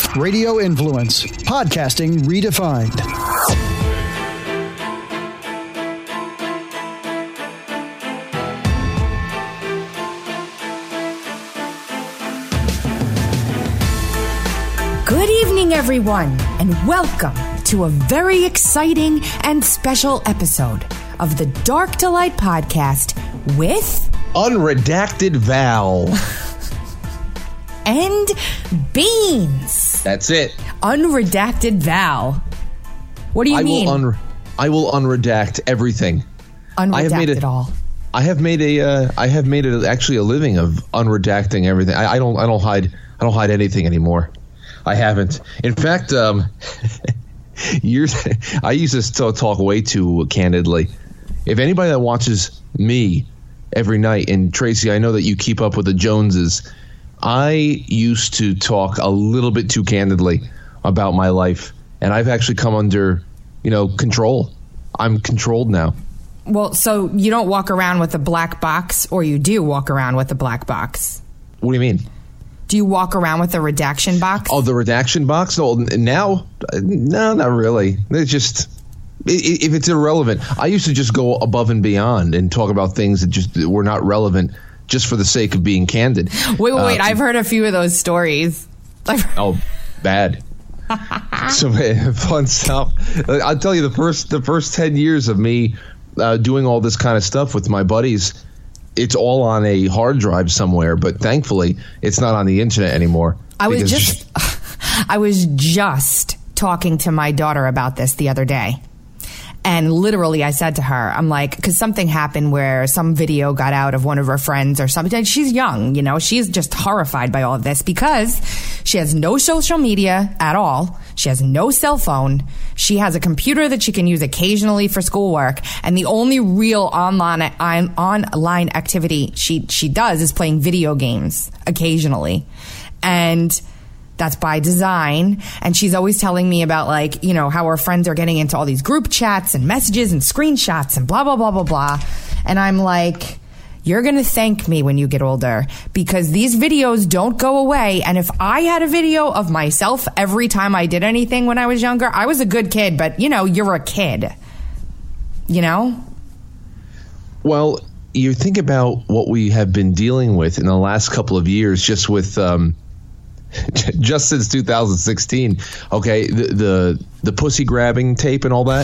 Radio Influence, podcasting redefined. Good evening, everyone, and welcome to a very exciting and special episode of the Dark to Light podcast with Unredacted Val and Beans. That's it. Unredacted Val. What do you mean? I will unredact everything. Unredact it all. I have made actually a living of unredacting everything. I don't hide anything anymore. I haven't. In fact, I use to talk way too candidly. If anybody that watches me every night, and Tracy, I know that you keep up with the Joneses, I used to talk a little bit too candidly about my life, and I've actually come under, control. I'm controlled now. Well, so you don't walk around with a black box, or you do walk around with a black box? What do you mean? Do you walk around with a redaction box? Oh, the redaction box? No, now? No, not really. It's just, if it's irrelevant. I used to just go above and beyond and talk about things that just were not relevant just for the sake of being candid. Wait. I've heard a few of those stories. Oh, bad. So fun stuff. I'll tell you, the first 10 years of me doing all this kind of stuff with my buddies, it's all on a hard drive somewhere, but thankfully it's not on the internet anymore. I was just talking to my daughter about this the other day. And literally I said to her, I'm like, because something happened where some video got out of one of her friends or something. She's young, she's just horrified by all of this because she has no social media at all. She has no cell phone. She has a computer that she can use occasionally for schoolwork. And the only real online activity she does is playing video games occasionally. And that's by design. And she's always telling me about how her friends are getting into all these group chats and messages and screenshots and blah, blah, blah, blah, blah. And I'm like, you're going to thank me when you get older because these videos don't go away. And if I had a video of myself every time I did anything when I was younger, I was a good kid, but you're a kid, Well, you think about what we have been dealing with in the last couple of years, just with, just since 2016, okay, the pussy grabbing tape and all that.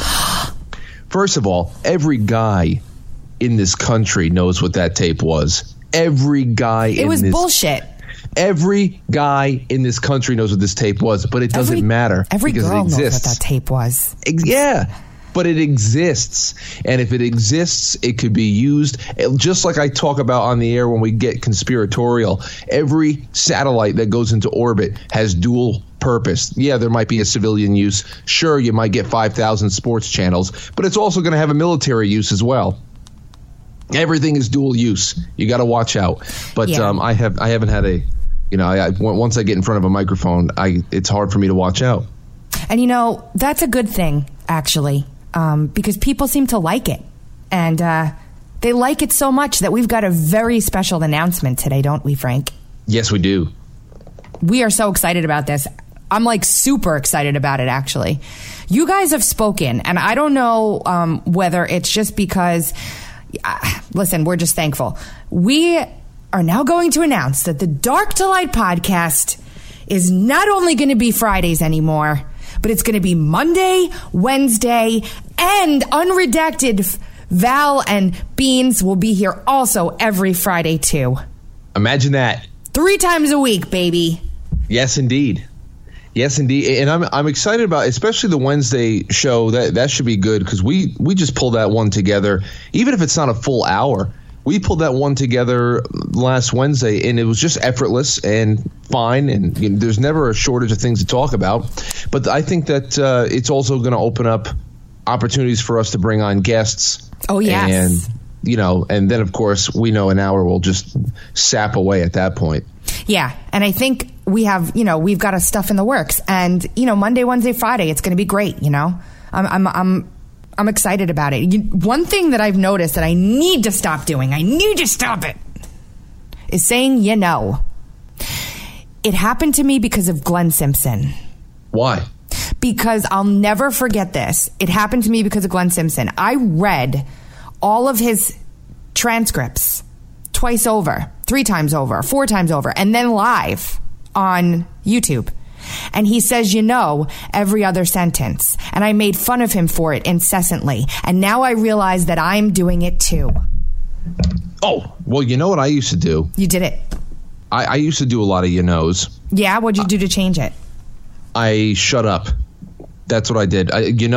First of all, every guy in this country knows what that tape was. Every guy it was bullshit. Every guy in this country knows what this tape was, but it doesn't matter. Every girl knows what that tape was. Yeah. But it exists. And if it exists, it could be used. Just like I talk about on the air when we get conspiratorial, every satellite that goes into orbit has dual purpose. Yeah, there might be a civilian use. Sure, you might get 5,000 sports channels, but it's also going to have a military use as well. Everything is dual use. You got to watch out. But yeah. I haven't had once I get in front of a microphone, it's hard for me to watch out. And that's a good thing, actually. Because people seem to like it. And they like it so much that we've got a very special announcement today, don't we, Frank? Yes, we do. We are so excited about this. I'm super excited about it, actually. You guys have spoken, and I don't know whether it's just because, listen, we're just thankful. We are now going to announce that the Dark to Light podcast is not only going to be Fridays anymore, but it's going to be Monday, Wednesday, and unredacted Val and Beans will be here also every Friday, too. Imagine that. 3 times a week, baby. Yes, indeed. Yes, indeed. And I'm excited about especially the Wednesday show. That should be good because we just pulled that one together. Even if it's not a full hour, we pulled that one together last Wednesday, and it was just effortless and fine. And there's never a shortage of things to talk about. But I think that it's also going to open up opportunities for us to bring on guests. Oh, yes. And, and then, of course, we know an hour will just sap away at that point. Yeah. And I think we have, we've got stuff in the works. And, Monday, Wednesday, Friday, it's going to be great, I'm excited about it. One thing that I've noticed that I need to stop doing, I need to stop it, is saying it happened to me because of Glenn Simpson. Why? Because I'll never forget this. It happened to me because of Glenn Simpson. I read all of his transcripts twice over, 3 times over, 4 times over, and then live on YouTube. And he says, every other sentence. And I made fun of him for it incessantly. And now I realize that I'm doing it too. Oh, well, you know what I used to do? You did it. I used to do a lot of Yeah, what'd you do to change it? I shut up. That's what I did.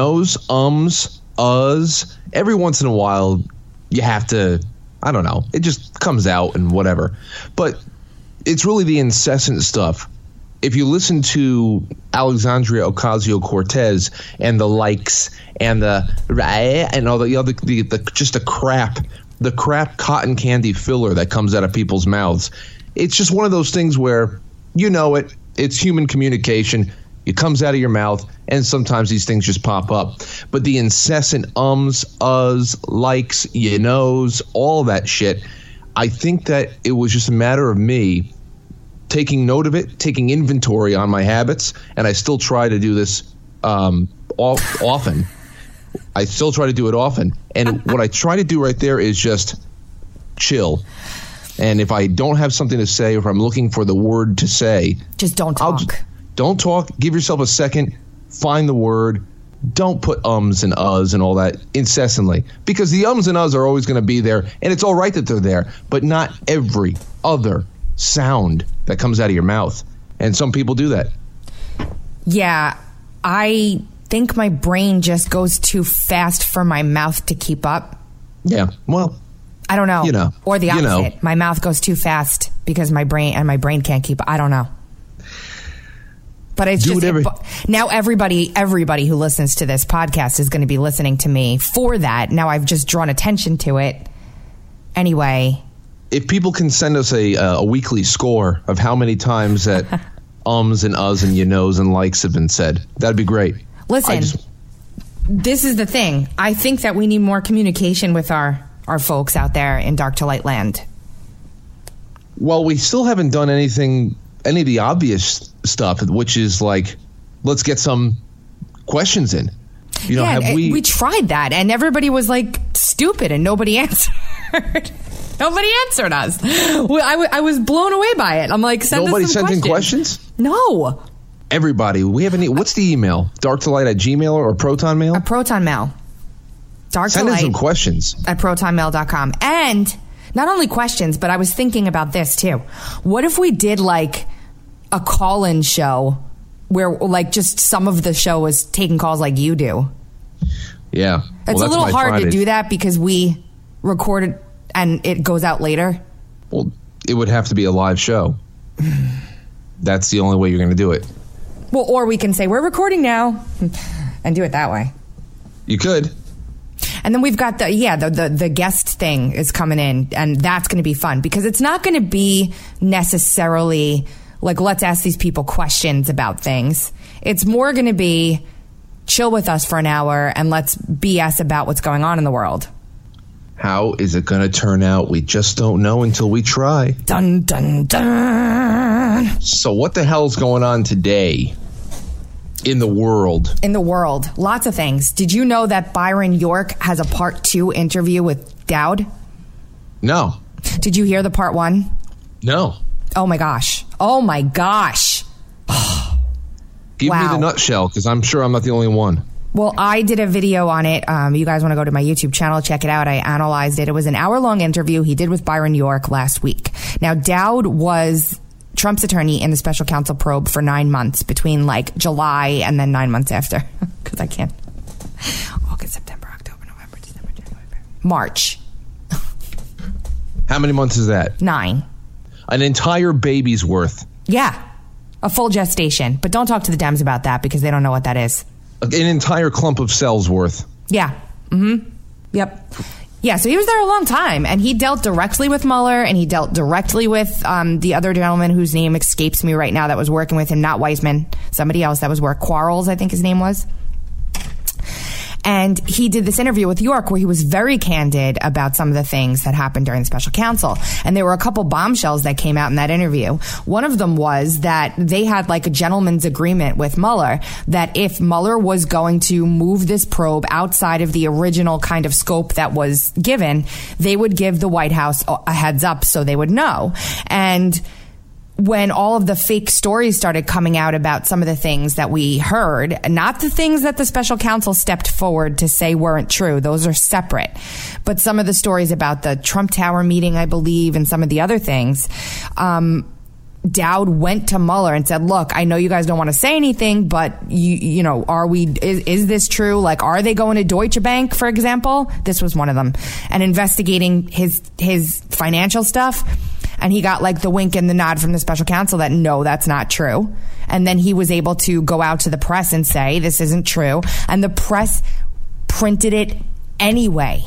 Ums, uhs. Every once in a while, you have to, I don't know. It just comes out and whatever. But it's really the incessant stuff. If you listen to Alexandria Ocasio-Cortez and the likes and and all the other just the crap cotton candy filler that comes out of people's mouths, it's just one of those things where it's human communication. It comes out of your mouth, and sometimes these things just pop up. But the incessant ums, uhs, likes, all that shit, I think that it was just a matter of me taking note of it, taking inventory on my habits, and I still try to do this often. I still try to do it often. And what I try to do right there is just chill. And if I don't have something to say, or if I'm looking for the word to say, just don't talk. Don't talk. Give yourself a second. Find the word. Don't put ums and uhs and all that incessantly, because the ums and uhs are always going to be there, and it's all right that they're there, but not every other sound that comes out of your mouth. And some people do that. Yeah, I think my brain just goes too fast for my mouth to keep up. Yeah, well, I don't know. Or the opposite. My mouth goes too fast because my brain can't keep up. I don't know. But it's now everybody who listens to this podcast is going to be listening to me for that. Now I've just drawn attention to it. Anyway. If people can send us a weekly score of how many times that ums and uhs and and likes have been said, that'd be great. Listen, this is the thing. I think that we need more communication with our folks out there in Dark to Light Land. Well, we still haven't done any of the obvious stuff, which is like, let's get some questions in. We tried that, and everybody was like stupid, and nobody answered. Nobody answered us. I was blown away by it. I'm like, nobody sent in questions? No. Everybody. We have what's the email? darktolight@gmail or Proton Mail? A Proton Mail. Send in some questions. At protonmail.com. And not only questions, but I was thinking about this too. What if we did like a call-in show where like just some of the show was taking calls like you do? Yeah. It's a little hard to do that because we recorded and it goes out later. Well, it would have to be a live show. That's the only way you're going to do it. Well, or we can say we're recording now and do it that way. You could. And then we've got the guest thing is coming in, and that's going to be fun because it's not going to be necessarily like, let's ask these people questions about things. It's more going to be chill with us for an hour and let's BS about what's going on in the world. How is it going to turn out? We just don't know until we try. Dun, dun, dun. So what the hell's going on today in the world? In the world. Lots of things. Did you know that Byron York has a part 2 interview with Dowd? No. Did you hear the part 1? No. Oh my gosh. Give me the nutshell, because I'm sure I'm not the only one. Well, I did a video on it. You guys want to go to my YouTube channel, check it out. I analyzed it. It was an hour-long interview he did with Byron York last week. Now, Dowd was Trump's attorney in the special counsel probe for 9 months between like July and then 9 months after. Because I can't. August, September, October, November, December, January, February. March. How many months is that? 9. An entire baby's worth. Yeah. A full gestation. But don't talk to the Dems about that because they don't know what that is. An entire clump of cells worth. Yeah. Mm-hmm. Yep. Yeah, so he was there a long time, and he dealt directly with Mueller, and he dealt directly with the other gentleman whose name escapes me right now that was working with him, not Weissman, somebody else that was Quarles, I think his name was. And he did this interview with York where he was very candid about some of the things that happened during the special counsel. And there were a couple bombshells that came out in that interview. One of them was that they had like a gentleman's agreement with Mueller that if Mueller was going to move this probe outside of the original kind of scope that was given, they would give the White House a heads up so they would know. And when all of the fake stories started coming out about some of the things that we heard, not the things that the special counsel stepped forward to say weren't true, those are separate, but some of the stories about the Trump Tower meeting, I believe, and some of the other things, Dowd went to Mueller and said, look, I know you guys don't want to say anything, but you know, is this true? Like, are they going to Deutsche Bank, for example? This was one of them, and investigating his financial stuff. And he got like the wink and the nod from the special counsel that no, that's not true. And then he was able to go out to the press and say, this isn't true. And the press printed it anyway.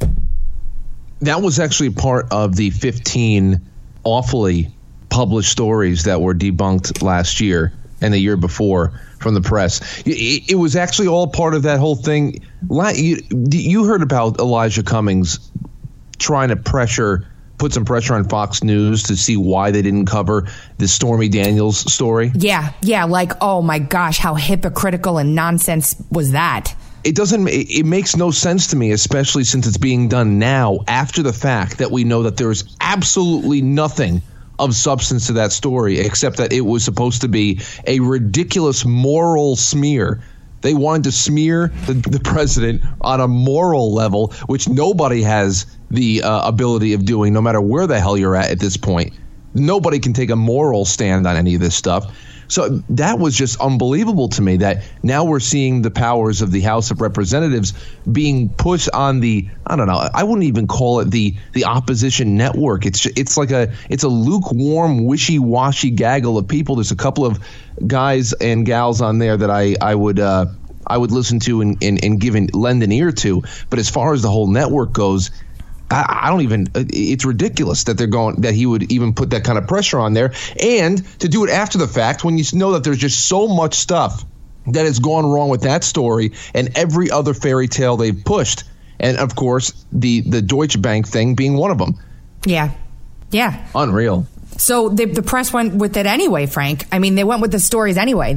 That was actually part of the 15 awfully published stories that were debunked last year and the year before from the press. It was actually all part of that whole thing. You heard about Elijah Cummings trying to put some pressure on Fox News to see why they didn't cover the Stormy Daniels story. Yeah. Like, oh my gosh, how hypocritical and nonsense was that? It makes no sense to me, especially since it's being done now after the fact that we know that there is absolutely nothing of substance to that story, except that it was supposed to be a ridiculous moral smear. They wanted to smear the president on a moral level, which nobody has the ability of doing, no matter where the hell you're at this point. Nobody can take a moral stand on any of this stuff. So that was just unbelievable to me that now we're seeing the powers of the House of Representatives being pushed on I wouldn't even call it the opposition network. It's a lukewarm, wishy-washy gaggle of people. There's a couple of guys and gals on there that I would listen to and lend an ear to. But as far as the whole network goes, I don't even. It's ridiculous that he would even put that kind of pressure on there, and to do it after the fact when you know that there's just so much stuff that has gone wrong with that story and every other fairy tale they've pushed, and of course the Deutsche Bank thing being one of them. Yeah, unreal. So the press went with it anyway, Frank. I mean, they went with the stories anyway.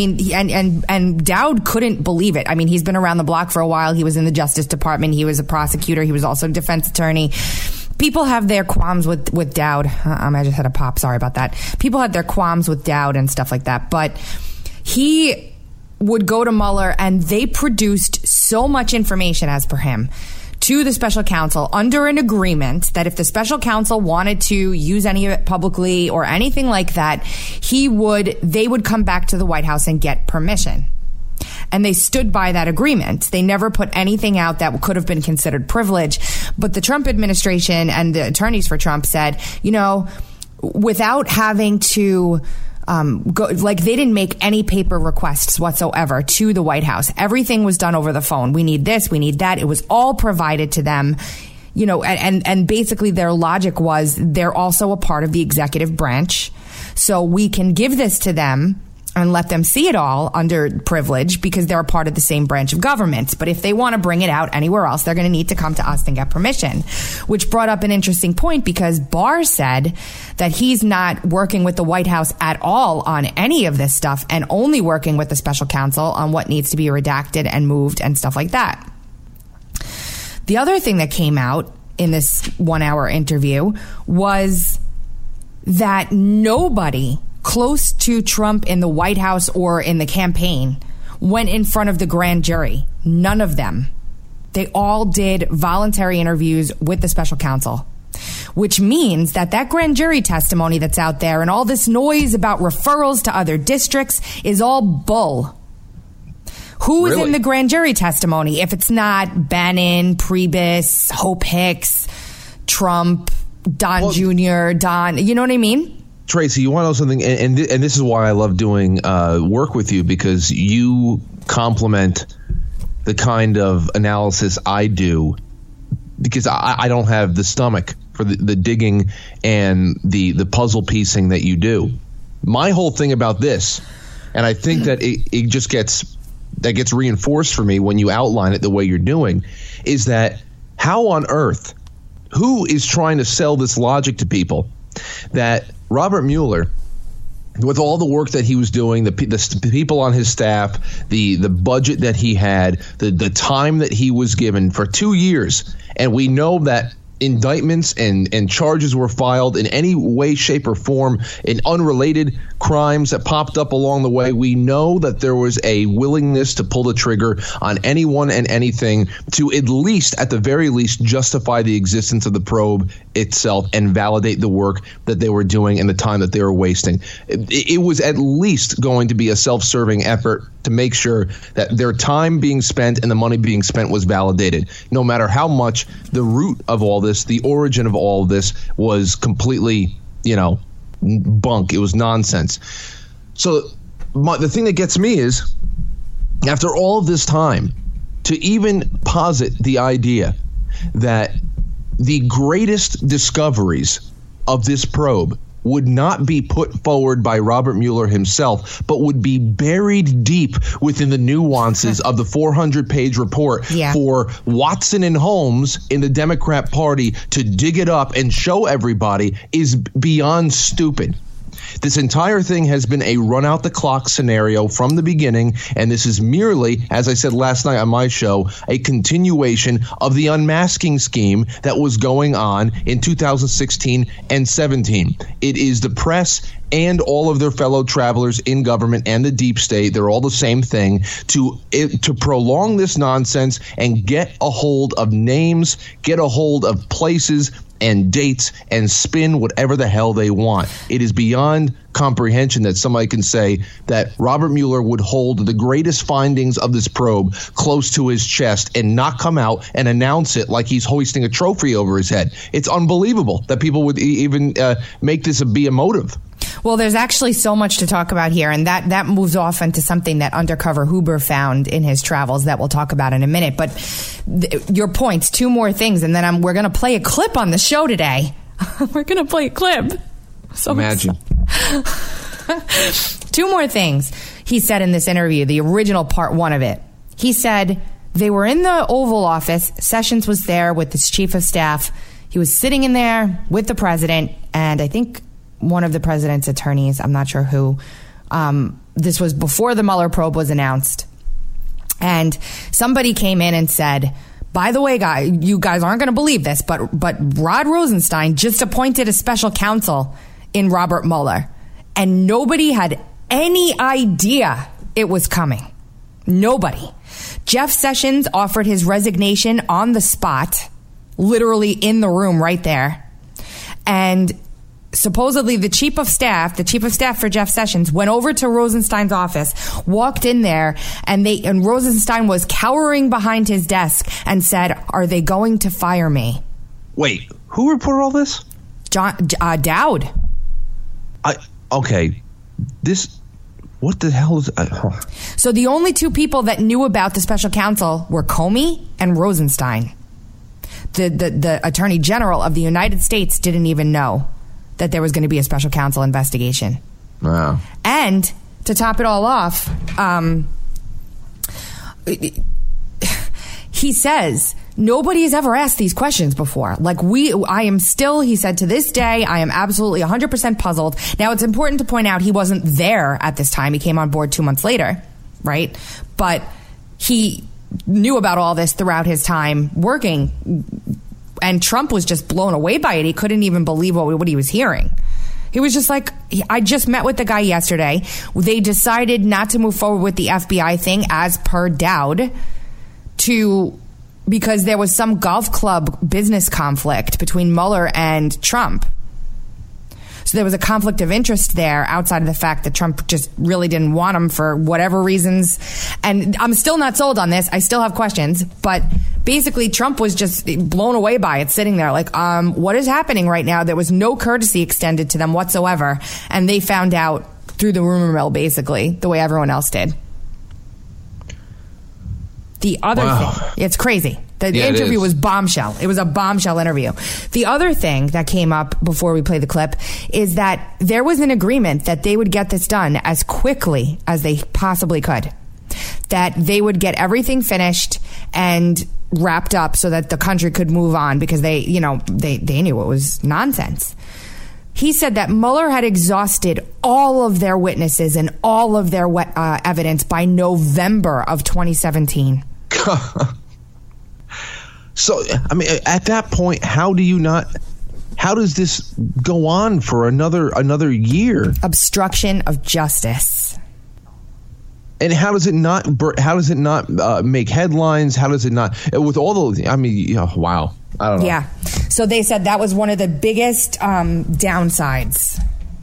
And Dowd couldn't believe it. I mean, he's been around the block for a while. He was in the Justice Department. He was a prosecutor. He was also a defense attorney. People have their qualms with Dowd. I just had a pop. Sorry about that. People had their qualms with Dowd and stuff like that. But he would go to Mueller, and they produced so much information, as per him, to the special counsel under an agreement that if the special counsel wanted to use any of it publicly or anything like that, they would come back to the White House and get permission. And they stood by that agreement. They never put anything out that could have been considered privilege. But the Trump administration and the attorneys for Trump said, without having to they didn't make any paper requests whatsoever to the White House. Everything was done over the phone. We need this, we need that. It was all provided to them, and basically their logic was they're also a part of the executive branch. So we can give this to them and let them see it all under privilege because they're a part of the same branch of government. But if they want to bring it out anywhere else, they're going to need to come to us and get permission, which brought up an interesting point because Barr said that he's not working with the White House at all on any of this stuff and only working with the special counsel on what needs to be redacted and moved and stuff like that. The other thing that came out in this 1 hour interview was that nobody close to Trump in the White House or in the campaign went in front of the grand jury. None of them. They all did voluntary interviews with the special counsel, which means that grand jury testimony that's out there and all this noise about referrals to other districts is all bull. Who is in the grand jury testimony if it's not Bannon, Priebus, Hope Hicks, Trump, Don Jr., Don, you know what I mean? Tracy, you want to know something? And this is why I love doing work with you, because you complement the kind of analysis I do, because I don't have the stomach for the digging and the puzzle piecing that you do. My whole thing about this, and I think that it just gets that gets reinforced for me when you outline it the way you're doing is that how on earth, who is trying to sell this logic to people that Robert Mueller, with all the work that he was doing, the people on his staff, the budget that he had, the time that he was given for 2 years, and we know that indictments and charges were filed in any way, shape, or form in unrelated crimes that popped up along the way. We know that there was a willingness to pull the trigger on anyone and anything to at the very least, justify the existence of the probe itself and validate the work that they were doing and the time that they were wasting. It was at least going to be a self-serving effort to make sure that their time being spent and the money being spent was validated, no matter how much the root of all this, the origin of all of this was completely, bunk. It was nonsense. So the thing that gets me is, after all of this time, to even posit the idea that the greatest discoveries of this probe would not be put forward by Robert Mueller himself, but would be buried deep within the nuances of the 400-page report for Watson and Holmes in the Democrat Party to dig it up and show everybody is beyond stupid. This entire thing has been a run-out-the-clock scenario from the beginning, and this is merely, as I said last night on my show, a continuation of the unmasking scheme that was going on in 2016 and 17. It is the press and all of their fellow travelers in government and the deep state, they're all the same thing, to prolong this nonsense and get a hold of names, get a hold of places and dates and spin whatever the hell they want. It is beyond comprehension that somebody can say that Robert Mueller would hold the greatest findings of this probe close to his chest and not come out and announce it like he's hoisting a trophy over his head. It's unbelievable that people would even make this be a motive. Well, there's actually so much to talk about here, and that moves off into something that Undercover Huber found in his travels that we'll talk about in a minute. But your points, two more things, and then we're going to play a clip on the show today. We're going to play a clip. So imagine. Two more things he said in this interview, the original part one of it. He said they were in the Oval Office. Sessions was there with his chief of staff. He was sitting in there with the president, and I think one of the president's attorneys, I'm not sure who. This was before the Mueller probe was announced. And somebody came in and said, by the way, you guys aren't going to believe this, but Rod Rosenstein just appointed a special counsel in Robert Mueller. And nobody had any idea it was coming. Nobody. Jeff Sessions offered his resignation on the spot, literally in the room right there. And supposedly the chief of staff for Jeff Sessions went over to Rosenstein's office, walked in there, and Rosenstein was cowering behind his desk and said, "Are they going to fire me?" Wait, who reported all this? Dowd. Okay. What the hell is... So the only two people that knew about the special counsel were Comey and Rosenstein. The Attorney General of the United States didn't even know that there was going to be a special counsel investigation. Wow. And to top it all off, he says nobody has ever asked these questions before. I am still, he said, to this day, I am absolutely 100% puzzled. Now, it's important to point out he wasn't there at this time. He came on board 2 months later, right? But he knew about all this throughout his time working. And Trump was just blown away by it. He couldn't even believe what he was hearing. He was just like, I just met with the guy yesterday. They decided not to move forward with the FBI thing as per Dowd because there was some golf club business conflict between Mueller and Trump. So there was a conflict of interest there outside of the fact that Trump just really didn't want him for whatever reasons. And I'm still not sold on this. I still have questions. But basically, Trump was just blown away by it, sitting there like, what is happening right now? There was no courtesy extended to them whatsoever. And they found out through the rumor mill, basically, the way everyone else did. The other thing, it's crazy. The interview was bombshell. It was a bombshell interview. The other thing that came up before we play the clip is that there was an agreement that they would get this done as quickly as they possibly could. that they would get everything finished and wrapped up so that the country could move on because they knew it was nonsense. He said that Mueller had exhausted all of their witnesses and all of their evidence by November of 2017. So, I mean, at that point, how does this go on for another year? Obstruction of justice. And how does it not make headlines? How does it not, with all those, I mean, wow. I don't know. Yeah. So they said that was one of the biggest downsides.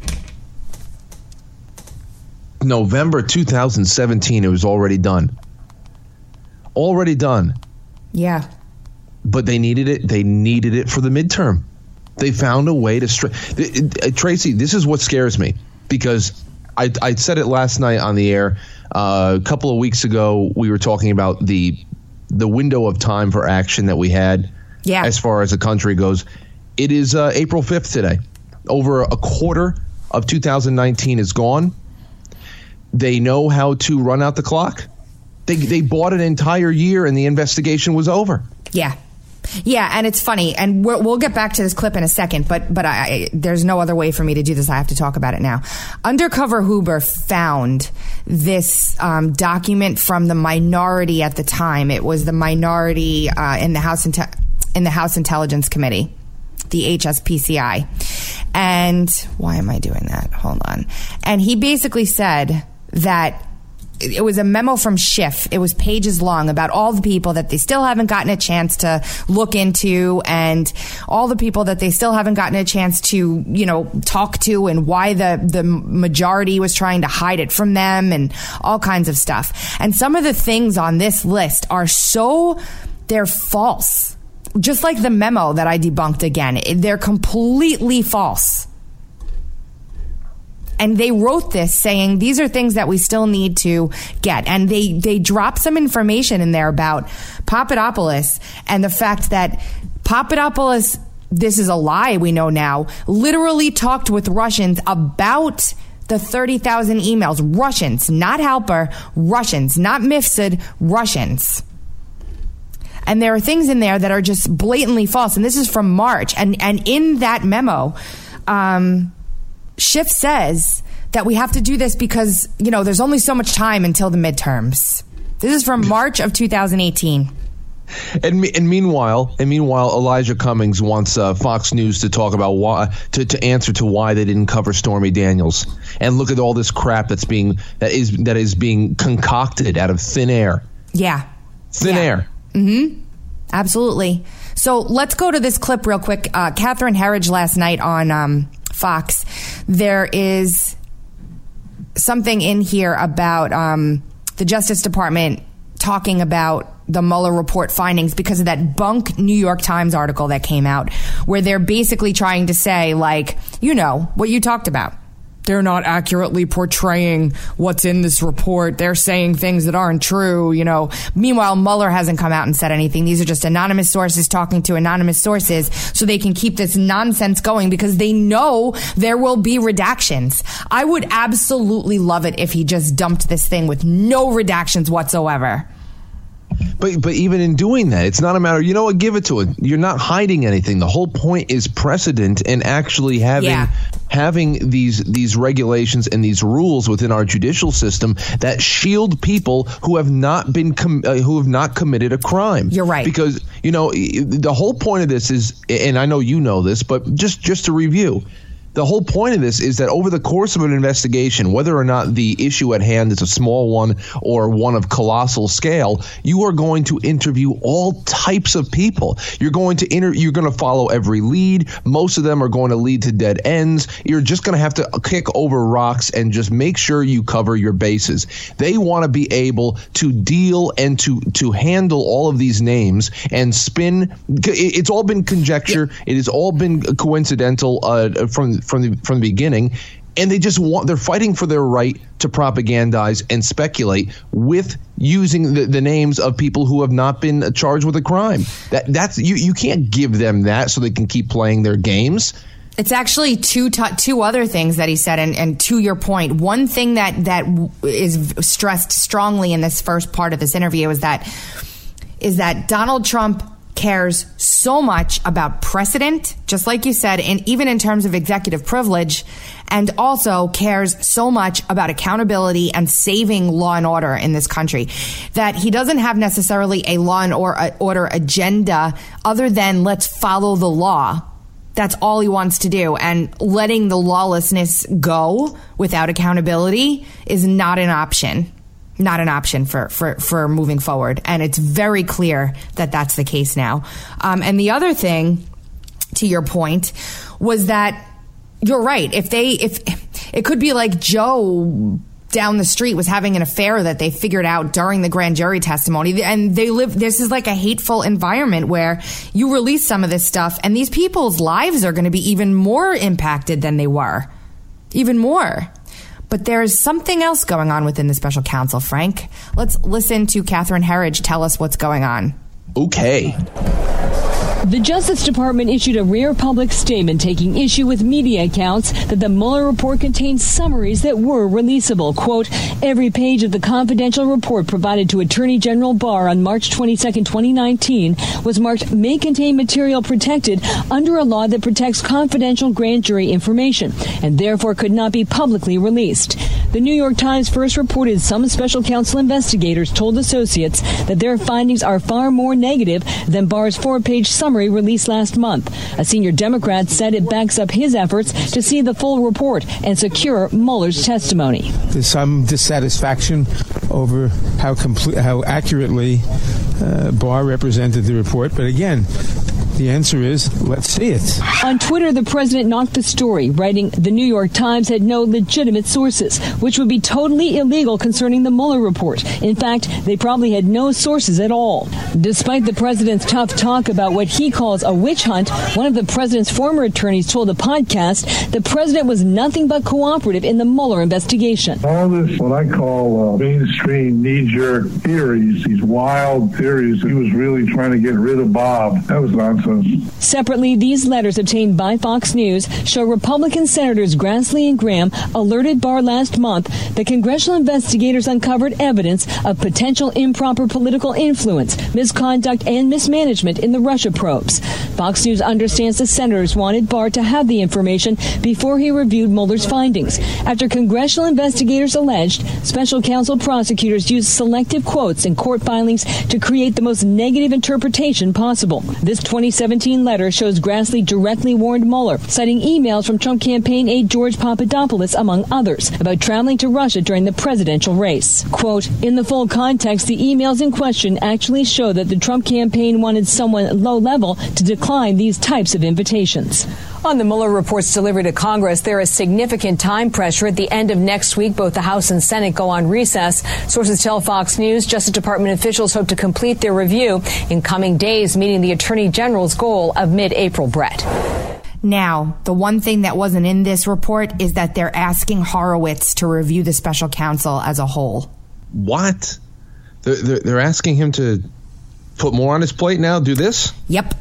November 2017, it was already done. Yeah. But they needed it. They needed it for the midterm. They found a way to Tracy, this is what scares me, because I said it last night on the air. A couple of weeks ago, we were talking about the window of time for action that we had. Yeah. As far as the country goes. It is April 5th today. Over a quarter of 2019 is gone. They know how to run out the clock. They bought an entire year and the investigation was over. Yeah. Yeah, and it's funny, and we'll get back to this clip in a second, but there's no other way for me to do this. I have to talk about it now. Undercover Huber found this document from the minority at the time. It was the minority in the House Intelligence Committee, the HSPCI. And why am I doing that? Hold on. And he basically said that it was a memo from Schiff. It was pages long about all the people that they still haven't gotten a chance to look into, and all the people that they still haven't gotten a chance to, talk to, and why the majority was trying to hide it from them, and all kinds of stuff. And some of the things on this list they're false. Just like the memo that I debunked again. They're completely false. And they wrote this saying these are things that we still need to get. And they dropped some information in there about Papadopoulos and the fact that Papadopoulos, this is a lie we know now, literally talked with Russians about the 30,000 emails. Russians, not Halper, Russians, not Mifsud, Russians. And there are things in there that are just blatantly false. And this is from March. And in that memo, Schiff says that we have to do this because, there's only so much time until the midterms. This is from March of 2018. And meanwhile, Elijah Cummings wants Fox News to talk about why to answer to why they didn't cover Stormy Daniels. And look at all this crap that is being concocted out of thin air. Yeah. Thin air. Mm-hmm. Absolutely. So let's go to this clip real quick. Catherine Herridge last night on Fox. There is something in here about the Justice Department talking about the Mueller report findings because of that bunk New York Times article that came out, where they're basically trying to say, like, what you talked about. They're not accurately portraying what's in this report. They're saying things that aren't true, Meanwhile, Mueller hasn't come out and said anything. These are just anonymous sources talking to anonymous sources so they can keep this nonsense going because they know there will be redactions. I would absolutely love it if he just dumped this thing with no redactions whatsoever. But even in doing that, it's not a matter, give it to it. You're not hiding anything. The whole point is precedent and actually having these regulations and these rules within our judicial system that shield people who have not committed a crime. You're right. Because, the whole point of this is, and I know you know this, but just to review, the whole point of this is that over the course of an investigation, whether or not the issue at hand is a small one or one of colossal scale, you are going to interview all types of people. You're going to follow every lead. Most of them are going to lead to dead ends. You're just going to have to kick over rocks and just make sure you cover your bases. They want to be able to deal and to handle all of these names and spin. It's all been conjecture. It has all been coincidental from the beginning, and they're fighting for their right to propagandize and speculate with using the names of people who have not been charged with a crime. That's you can't give them that so they can keep playing their games. It's actually two other things that he said, and to your point, one thing that is stressed strongly in this first part of this interview is that Donald Trump cares so much about precedent, just like you said, and even in terms of executive privilege, and also cares so much about accountability and saving law and order in this country, that he doesn't have necessarily a law and order agenda other than let's follow the law. That's all he wants to do. And letting the lawlessness go without accountability is not an option. Not an option for moving forward. And it's very clear that that's the case now. And the other thing, to your point, was that you're right. If it could be like Joe down the street was having an affair that they figured out during the grand jury testimony, and this is like a hateful environment where you release some of this stuff and these people's lives are going to be even more impacted than they were. Even more. But there's something else going on within the special counsel, Frank. Let's listen to Catherine Herridge tell us what's going on. Okay. The Justice Department issued a rare public statement taking issue with media accounts that the Mueller report contains summaries that were releasable. Quote, every page of the confidential report provided to Attorney General Barr on March 22, 2019 was marked may contain material protected under a law that protects confidential grand jury information and therefore could not be publicly released. The New York Times first reported some special counsel investigators told associates that their findings are far more negative than Barr's 4-page summary released last month. A senior Democrat said it backs up his efforts to see the full report and secure Mueller's testimony. There's some dissatisfaction over how accurately Barr represented the report, but again, the answer is, let's see it. On Twitter, the president knocked the story, writing, the New York Times had no legitimate sources, which would be totally illegal concerning the Mueller report. In fact, they probably had no sources at all. Despite the president's tough talk about what he calls a witch hunt, one of the president's former attorneys told the podcast the president was nothing but cooperative in the Mueller investigation. All this, what I call mainstream knee-jerk theories, these wild theories, he was really trying to get rid of Bob. That was nonsense. Separately, these letters obtained by Fox News show Republican Senators Grassley and Graham alerted Barr last month that congressional investigators uncovered evidence of potential improper political influence, misconduct, and mismanagement in the Russia probes. Fox News understands the senators wanted Barr to have the information before he reviewed Mueller's findings. After congressional investigators alleged special counsel prosecutors used selective quotes in court filings to create the most negative interpretation possible. This 2017 letter shows Grassley directly warned Mueller, citing emails from Trump campaign aide George Papadopoulos, among others, about traveling to Russia during the presidential race. Quote, in the full context, the emails in question actually show that the Trump campaign wanted someone low level to decline these types of invitations. On the Mueller report's delivery to Congress, there is significant time pressure. At the end of next week, both the House and Senate go on recess. Sources tell Fox News Justice Department officials hope to complete their review in coming days, meeting the Attorney General's goal of mid-April, Brett. Now, the one thing that wasn't in this report is that they're asking Horowitz to review the special counsel as a whole. What? They're asking him to put more on his plate now? Do this? Yep.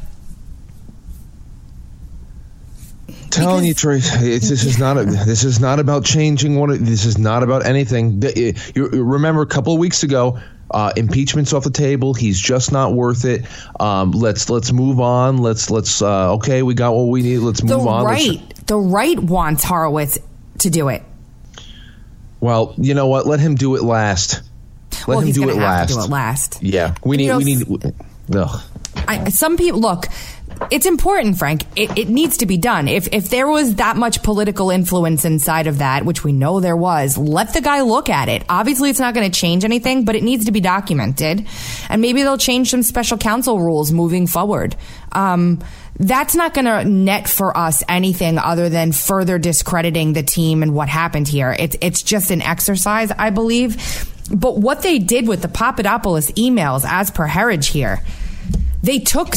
Telling you, Trace, this is not about changing this is not about anything. You remember a couple of weeks ago, impeachment's off the table. He's just not worth it. Let's move on. Let's okay, we got what we need. Let's move on. The right wants Horowitz to do it. Well, you know what? Let him do it last. Let him do it last. To do it last. Yeah, we need. Some people look. It's important, Frank. It needs to be done. If there was that much political influence inside of that, which we know there was, let the guy look at it. Obviously, it's not going to change anything, but it needs to be documented. And maybe they'll change some special counsel rules moving forward. That's not going to net for us anything other than further discrediting the team and what happened here. It's just an exercise, I believe. But what they did with the Papadopoulos emails, as per Herridge here, they took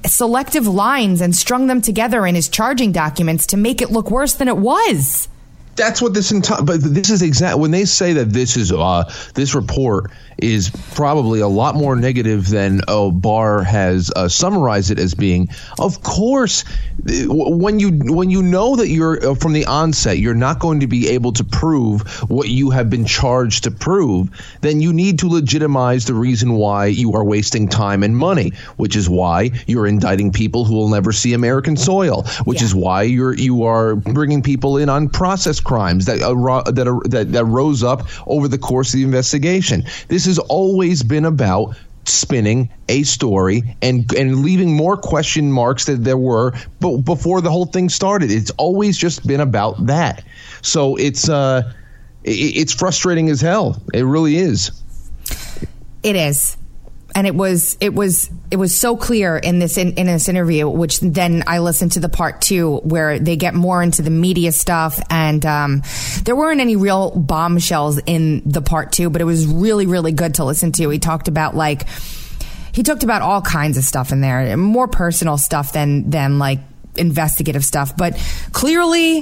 selective lines and strung them together in his charging documents to make it look worse than it was. That's what this entire. But this is exact when they say that this report is probably a lot more negative than Barr has summarized it as being. Of course, when you know that you're from the onset, you're not going to be able to prove what you have been charged to prove. Then you need to legitimize the reason why you are wasting time and money, which is why you're indicting people who will never see American soil, which is why you are bringing people in on process crimes that rose up over the course of the investigation. This has always been about spinning a story and leaving more question marks than there were before the whole thing started. It's always just been about that. So it's frustrating as hell. It really is. It is. And it was so clear in this interview, which then I listened to the part 2 where they get more into the media stuff, and there weren't any real bombshells in the part 2, but it was really, really good to listen to. He talked about all kinds of stuff in there, more personal stuff than like investigative stuff, but clearly.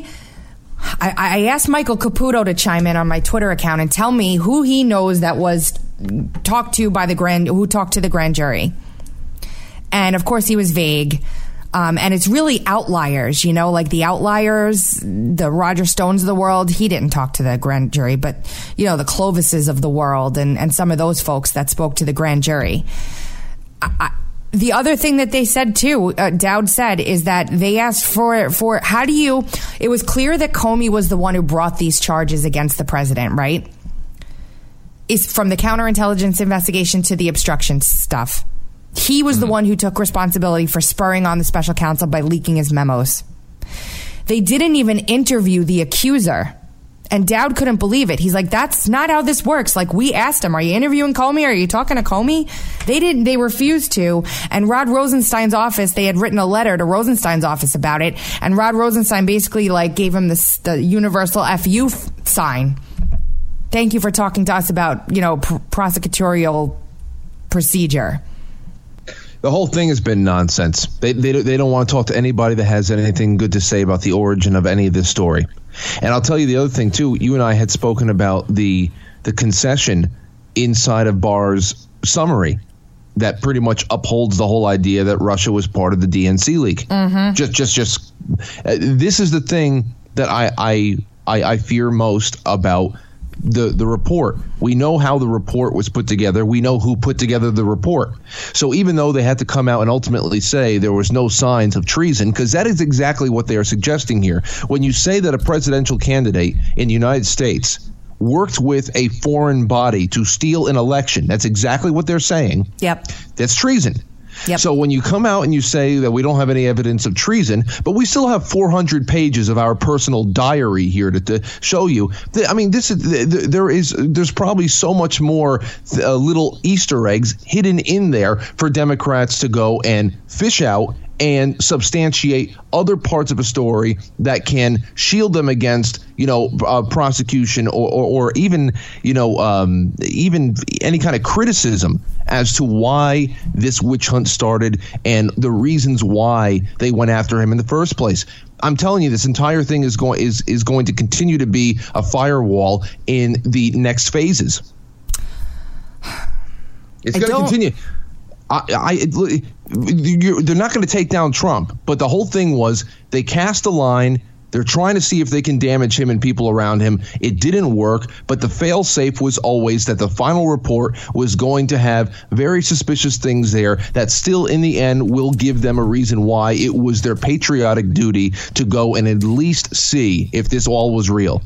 I asked Michael Caputo to chime in on my Twitter account and tell me who he knows that was talked to who talked to the grand jury. And of course he was vague. And it's really outliers, like the outliers, the Roger Stones of the world. He didn't talk to the grand jury, but the Clovises of the world and some of those folks that spoke to the grand jury. The other thing that they said too, Dowd said, is that they asked for it was clear that Comey was the one who brought these charges against the president, right? Is from the counterintelligence investigation to the obstruction stuff. He was the one who took responsibility for spurring on the special counsel by leaking his memos. They didn't even interview the accuser. And Dowd couldn't believe it. He's like, that's not how this works. Like, we asked him, are you interviewing Comey? Are you talking to Comey? They refused to. And Rod Rosenstein's office, they had written a letter to Rosenstein's office about it. And Rod Rosenstein basically gave him the universal FU sign. Thank you for talking to us about, prosecutorial procedure. The whole thing has been nonsense. They don't want to talk to anybody that has anything good to say about the origin of any of this story. And I'll tell you the other thing, too. You and I had spoken about the concession inside of Barr's summary that pretty much upholds the whole idea that Russia was part of the DNC leak. Mm-hmm. This is the thing that I fear most about the report. We know how the report was put together. We know who put together the report. So even though they had to come out and ultimately say there was no signs of treason, because that is exactly what they are suggesting here. When you say that a presidential candidate in the United States worked with a foreign body to steal an election, that's exactly what they're saying. Yep. That's treason. Yep. So when you come out and you say that we don't have any evidence of treason, but we still have 400 pages of our personal diary here to show you. I mean, there's probably so much more little Easter eggs hidden in there for Democrats to go and fish out and substantiate other parts of a story that can shield them against, prosecution or even, even any kind of criticism as to why this witch hunt started and the reasons why they went after him in the first place. I'm telling you, this entire thing is going to continue to be a firewall in the next phases. It's going to continue. They're not going to take down Trump, but the whole thing was they cast a line. They're trying to see if they can damage him and people around him. It didn't work, but the fail-safe was always that the final report was going to have very suspicious things there that still in the end will give them a reason why it was their patriotic duty to go and at least see if this all was real.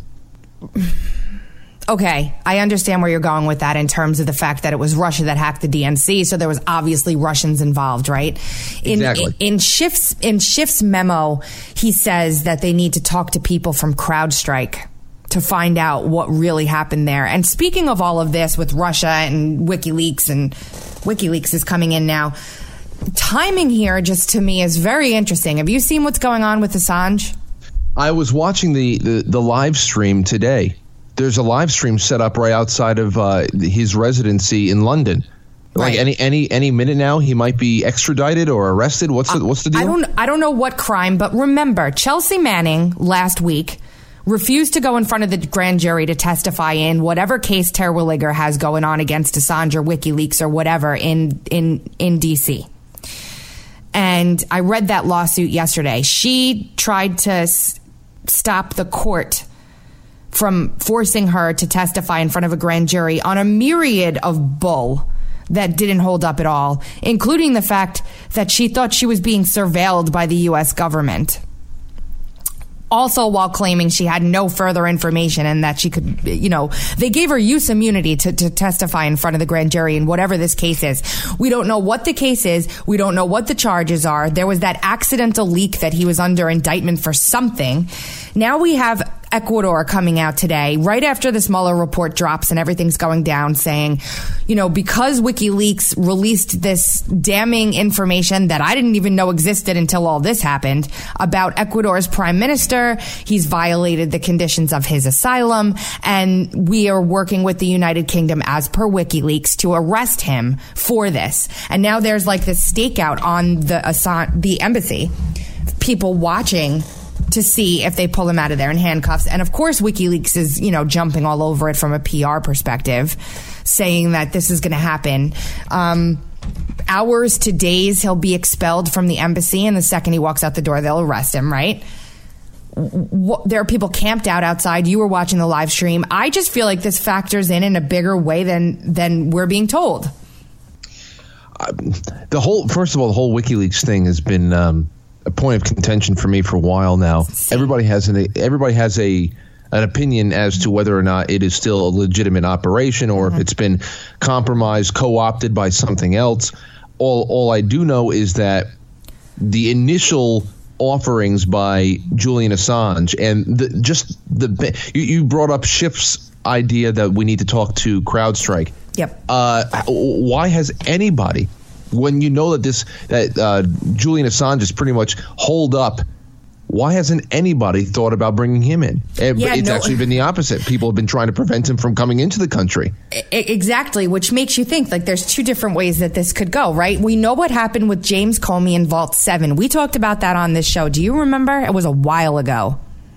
Okay, I understand where you're going with that in terms of the fact that it was Russia that hacked the DNC, so there was obviously Russians involved, right? Exactly. In Schiff's memo, he says that they need to talk to people from CrowdStrike to find out what really happened there. And speaking of all of this with Russia and WikiLeaks is coming in now, timing here just to me is very interesting. Have you seen what's going on with Assange? I was watching the live stream today. There's a live stream set up right outside of his residency in London. Like right. any minute now, he might be extradited or arrested. What's the deal? I don't know what crime, but remember, Chelsea Manning last week refused to go in front of the grand jury to testify in whatever case Terwilliger has going on against Assange or WikiLeaks or whatever in D.C. And I read that lawsuit yesterday. She tried to stop the court from forcing her to testify in front of a grand jury on a myriad of bull that didn't hold up at all, including the fact that she thought she was being surveilled by the U.S. government. Also, while claiming she had no further information and that she could, they gave her use immunity to testify in front of the grand jury in whatever this case is. We don't know what the case is. We don't know what the charges are. There was that accidental leak that he was under indictment for something. Now we have Ecuador coming out today, right after this Mueller report drops and everything's going down, saying, because WikiLeaks released this damning information that I didn't even know existed until all this happened about Ecuador's prime minister, he's violated the conditions of his asylum, and we are working with the United Kingdom as per WikiLeaks to arrest him for this. And now there's like this stakeout on the embassy, people watching to see if they pull him out of there in handcuffs. And of course, WikiLeaks is, jumping all over it from a PR perspective, saying that this is going to happen. Hours to days, he'll be expelled from the embassy. And the second he walks out the door, they'll arrest him, right? There are people camped out outside. You were watching the live stream. I just feel like this factors in a bigger way than we're being told. First of all, the whole WikiLeaks thing has been a point of contention for me for a while now. Everybody has an opinion as to whether or not it is still a legitimate operation or if it's been compromised, co-opted by something else. All I do know is that the initial offerings by Julian Assange and you brought up Schiff's idea that we need to talk to CrowdStrike. Yep. Why has anybody, when you know that Julian Assange is pretty much holed up, why hasn't anybody thought about bringing him in? Actually been the opposite. People have been trying to prevent him from coming into the country. Exactly, which makes you think like there's two different ways that this could go, right? We know what happened with James Comey in Vault 7. We talked about that on this show. Do you remember? It was a while ago.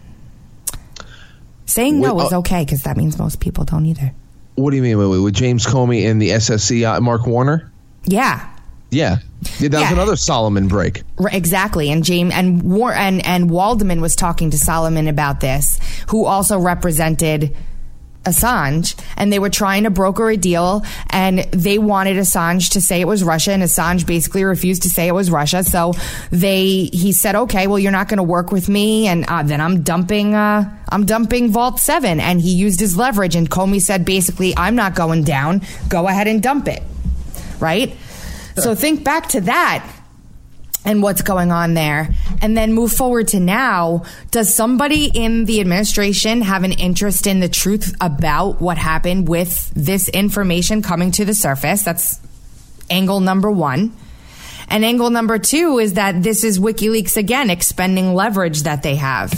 Saying no is okay because that means most people don't either. What do you mean with James Comey and the SSC, Mark Warner? Yeah. Yeah, that was another Solomon break. Exactly, and Waldman was talking to Solomon about this, who also represented Assange, and they were trying to broker a deal, and they wanted Assange to say it was Russia, and Assange basically refused to say it was Russia. So he said, "Okay, well, you're not going to work with me, and then I'm dumping Vault 7." And he used his leverage, and Comey said, basically, "I'm not going down. Go ahead and dump it." Right. So think back to that and what's going on there, and then move forward to now. Does somebody in the administration have an interest in the truth about what happened with this information coming to the surface? That's angle number one. And angle number two is that this is WikiLeaks again expending leverage that they have.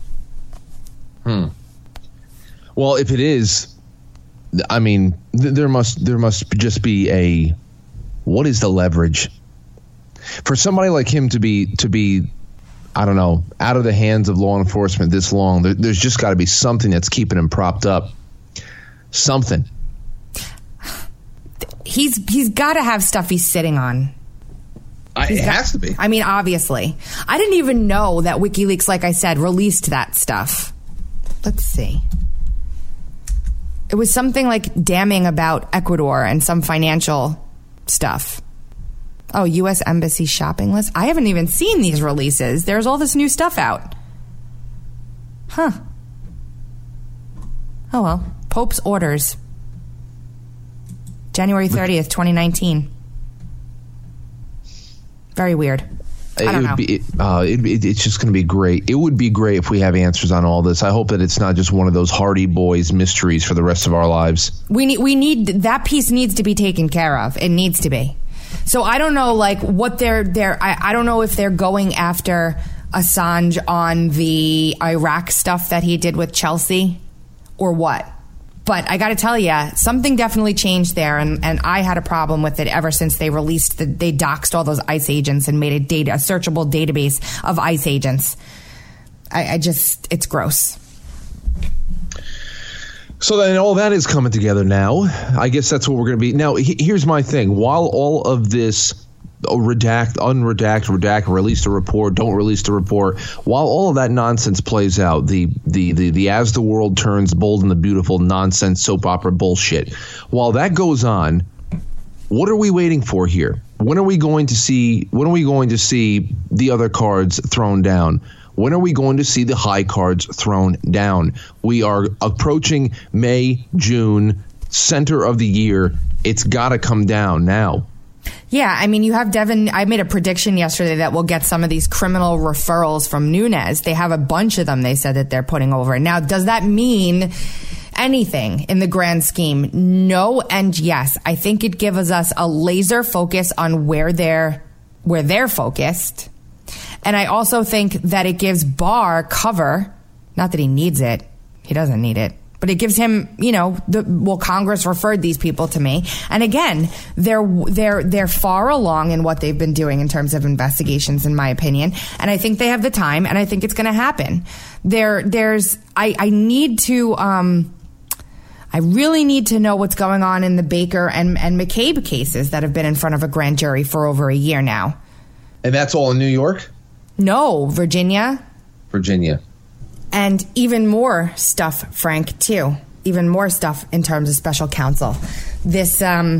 Well, if it is, I mean, there must just be what is the leverage for somebody like him to be, I don't know, out of the hands of law enforcement this long? There's just got to be something that's keeping him propped up. Something. He's got to have stuff he's sitting on. It has to be. I mean, obviously. I didn't even know that WikiLeaks, like I said, released that stuff. Let's see. It was something like damning about Ecuador and some financial stuff. Oh, U.S. Embassy shopping list. I haven't even seen these releases. There's all this new stuff out. Huh. Oh, well. Pope's orders. January 30th, 2019. Very weird. I don't know. It's just going to be great. It would be great if we have answers on all this. I hope that it's not just one of those Hardy Boys mysteries for the rest of our lives. We need that piece needs to be taken care of. It needs to be. So I don't know, like what I don't know if they're going after Assange on the Iraq stuff that he did with Chelsea or what. But I got to tell you, something definitely changed there, and I had a problem with it ever since they released they doxed all those ICE agents and made a searchable database of ICE agents. It's gross. So then all that is coming together now. I guess that's what we're going to be. Now, here's my thing. While all of this unredact, release the report, don't release the report, while all of that nonsense plays out, the as the world turns bold and the beautiful nonsense soap opera bullshit, while that goes on, what are we waiting for here? When are we going to see the other cards thrown down? When are we going to see the high cards thrown down? We are approaching May, June, center of the year. It's got to come down now. Yeah, I mean, you have Devin. I made a prediction yesterday that we'll get some of these criminal referrals from Nunes. They have a bunch of them, they said, that they're putting over. Now, does that mean anything in the grand scheme? No and yes. I think it gives us a laser focus on where they're focused. And I also think that it gives Barr cover. Not that he needs it. He doesn't need it. But it gives him, Congress referred these people to me. And again, they're far along in what they've been doing in terms of investigations, in my opinion. And I think they have the time, and I think it's going to happen. I really need to know what's going on in the Baker and McCabe cases that have been in front of a grand jury for over a year now. And that's all in New York? No, Virginia. And even more stuff, Frank, too. Even more stuff in terms of special counsel. This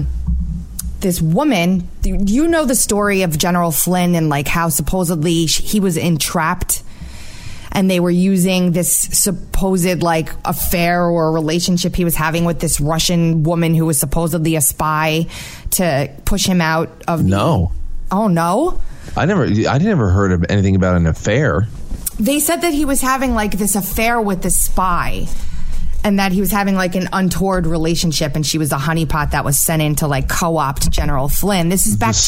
woman, do you know the story of General Flynn and like how supposedly he was entrapped and they were using this supposed like affair or relationship he was having with this Russian woman who was supposedly a spy to push him out of... No. Oh, no? I never heard of anything about an affair. They said that he was having like this affair with this spy and that he was having like an untoward relationship and she was a honeypot that was sent in to like co-opt General Flynn. This is back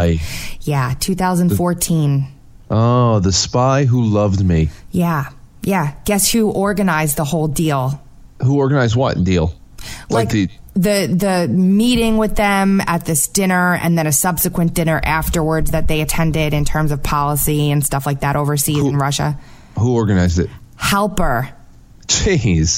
2014. Oh, the spy who loved me. Yeah. Guess who organized the whole deal? Who organized what deal? Like the meeting with them at this dinner and then a subsequent dinner afterwards that they attended in terms of policy and stuff like that overseas in Russia. Who organized it? Halper. Jeez.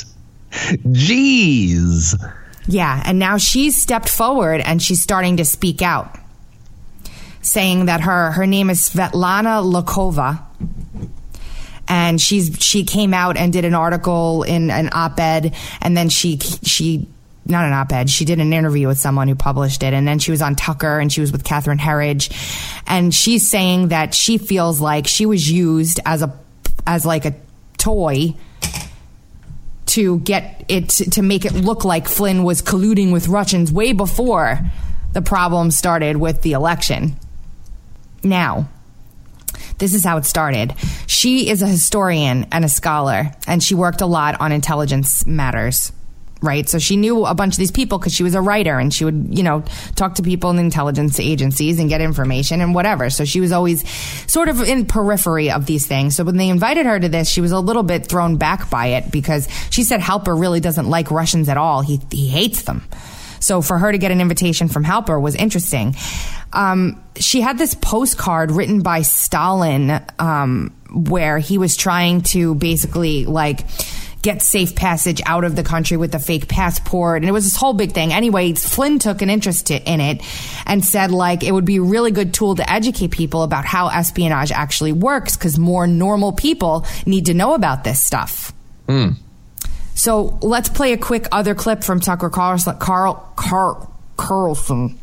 Yeah, and now she's stepped forward and she's starting to speak out, saying that her name is Svetlana Lokova. And she came out and did an article in an op-ed, and then she not an op-ed, she did an interview with someone who published it, and then she was on Tucker and she was with Catherine Herridge, and she's saying that she feels like she was used as like a toy to get it to make it look like Flynn was colluding with Russians way before the problem started with the election. Now, this is how it started. She is a historian and a scholar, and she worked a lot on intelligence matters, right? So she knew a bunch of these people because she was a writer, and she would, talk to people in intelligence agencies and get information and whatever. So she was always sort of in periphery of these things. So when they invited her to this, she was a little bit thrown back by it because she said Halper really doesn't like Russians at all. He hates them. So for her to get an invitation from Halper was interesting. She had this postcard written by Stalin where he was trying to basically get safe passage out of the country with a fake passport. And it was this whole big thing. Anyway, Flynn took an interest in it and said it would be a really good tool to educate people about how espionage actually works because more normal people need to know about this stuff. So let's play a quick other clip from Tucker Carlson. Tucker Carlson.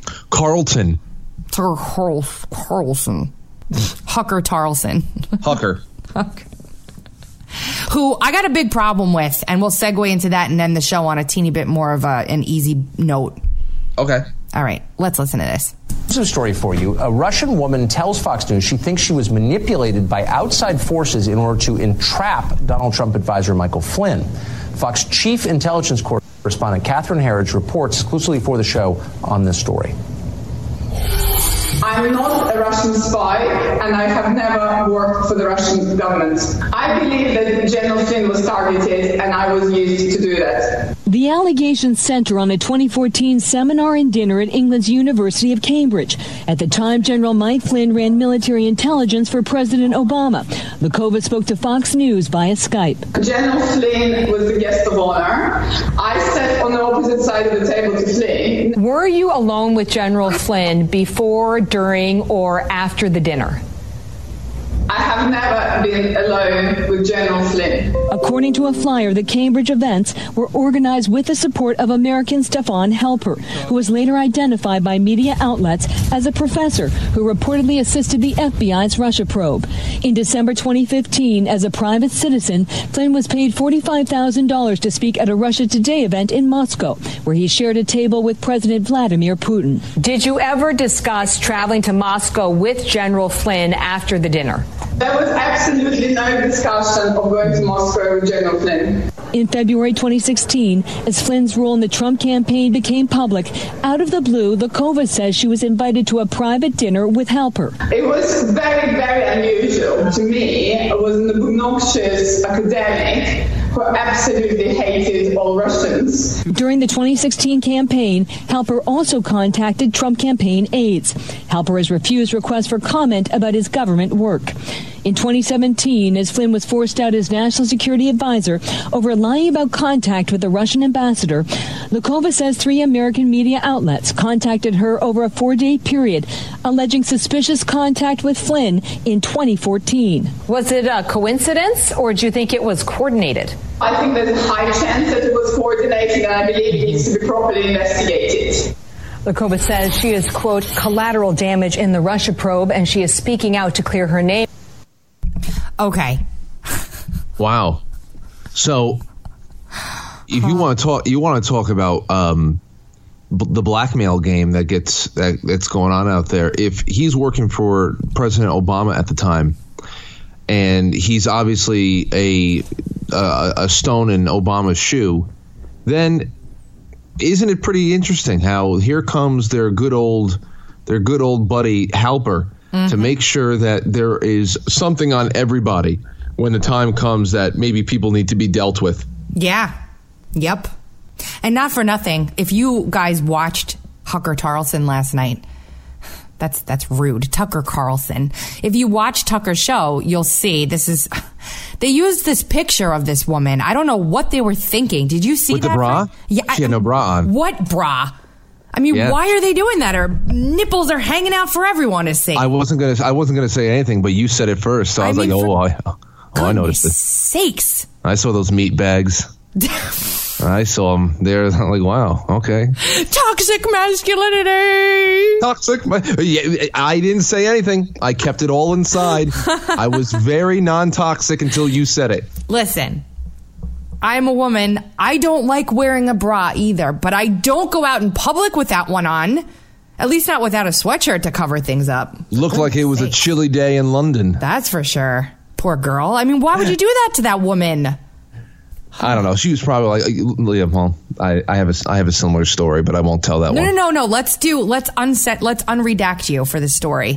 Hucker Tarlson. Hucker. Who I got a big problem with, and we'll segue into that and end the show on a teeny bit more of an easy note. Okay. All right, let's listen to this. This is a story for you. A Russian woman tells Fox News she thinks she was manipulated by outside forces in order to entrap Donald Trump advisor Michael Flynn. Fox chief intelligence correspondent Catherine Herridge reports exclusively for the show on this story. I'm not a Russian spy, and I have never worked for the Russian government. I believe that General Flynn was targeted, and I was used to do that. The allegations center on a 2014 seminar and dinner at England's University of Cambridge. At the time, General Mike Flynn ran military intelligence for President Obama. Lukova spoke to Fox News via Skype. General Flynn was the guest of honor. I sat on the opposite side of the table to Flynn. Were you alone with General Flynn before, during, or after the dinner? I have never been alone with General Flynn. According to a flyer, the Cambridge events were organized with the support of American Stefan Halper, who was later identified by media outlets as a professor who reportedly assisted the FBI's Russia probe. In December 2015, as a private citizen, Flynn was paid $45,000 to speak at a Russia Today event in Moscow, where he shared a table with President Vladimir Putin. Did you ever discuss traveling to Moscow with General Flynn after the dinner? There was absolutely no discussion of going to Moscow with General Flynn. In February 2016, as Flynn's role in the Trump campaign became public, out of the blue, Lukova says she was invited to a private dinner with Halper. It was very, very unusual to me. I was an obnoxious academic who absolutely hated all Russians. During the 2016 campaign, Halper also contacted Trump campaign aides. Halper has refused requests for comment about his government work. In 2017, as Flynn was forced out as national security advisor over lying about contact with the Russian ambassador, Lukova says 3 American media outlets contacted her over a 4-day period, alleging suspicious contact with Flynn in 2014. Was it a coincidence, or do you think it was coordinated? I think there's a high chance that it was coordinated, and I believe it needs to be properly investigated. Lukova says she is, quote, collateral damage in the Russia probe, and she is speaking out to clear her name. Okay. Wow. So, if you want to talk about the blackmail game that's going on out there. If he's working for President Obama at the time, and he's obviously a stone in Obama's shoe, then isn't it pretty interesting how here comes their good old buddy Halper to make sure that there is something on everybody when the time comes that maybe people need to be dealt with. Yeah. Yep. And not for nothing, if you guys watched Tucker Carlson last night, that's rude. Tucker Carlson. If you watch Tucker's show, you'll see they used this picture of this woman. I don't know what they were thinking. Did you see with that? With the bra? Yeah. She had no bra on. What bra? I mean, Why are they doing that? Her nipples are hanging out for everyone to see. I wasn't gonna say anything, but you said it first, so I was like, I noticed it. Sakes! I saw those meat bags. I saw them there. I'm like, wow, okay. Toxic masculinity. Yeah, I didn't say anything. I kept it all inside. I was very non-toxic until you said it. Listen. I'm a woman. I don't like wearing a bra either, but I don't go out in public without one on. At least not without a sweatshirt to cover things up. Looked like it was a chilly day in London. That's for sure. Poor girl. I mean, why would you do that to that woman? I don't know. She was probably like, Leah, well, I have a similar story, but I won't tell that one. No. Let's unredact you for the story.